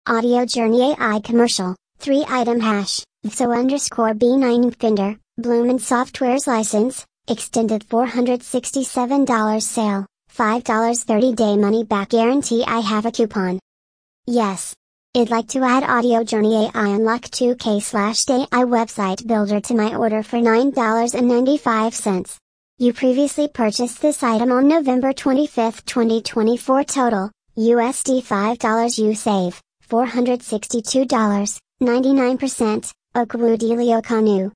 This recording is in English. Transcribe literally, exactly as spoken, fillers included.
Audio Journey A I commercial, three item hash, so underscore B nine Finder, Bloomin' Software's license, extended four hundred sixty-seven dollars sale, five dollars thirty day money back guarantee. I have a coupon. Yes. I'd like to add Audio Journey A I Unlock two K slash A I website builder to my order for nine dollars and ninety-five cents. You previously purchased this item on November twenty-fifth, twenty twenty-four. Total, U S D five dollars. You save four hundred sixty-two dollars, ninety-nine percent, Okwu Delio Kanu.